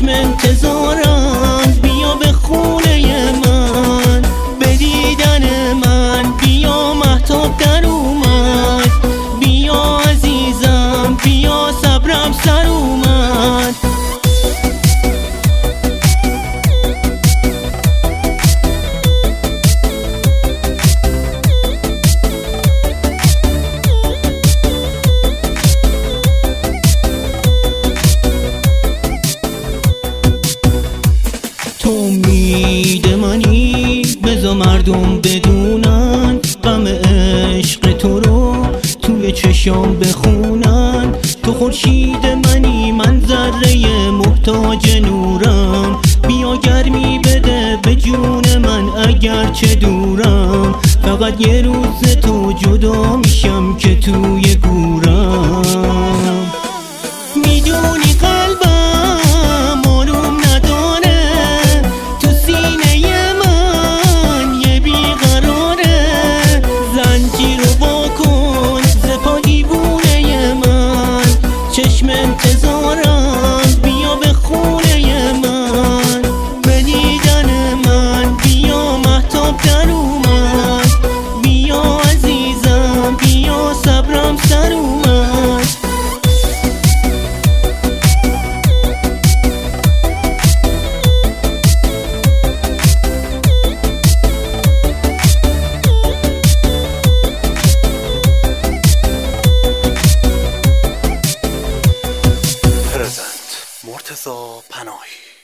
انتظارم، بیا به خونه من، به دیدن من بیا، مهتاب در اومد، بیا عزیزم بیا، صبرم سر اومد. تو امید منی، بذار مردم بدونن غم عشق تو رو توی چشام بخونن. تو خورشید منی، من ذره محتاج نورم، بیا گرمی بده به جون من اگر چه دورم. فقط یه روز تو جدا میشم که توی گورم. میدونی قلبم آروم نداره، تو سینه من یه بیقراره، زنجیر رو واکن ز پا دیوونه من، چشم انتظارم بیا به خونه من، به دیدن من بیا، مهتاب در اومد، بیا عزیزم بیا، صبرم سر اومد. مرتضی پناهی.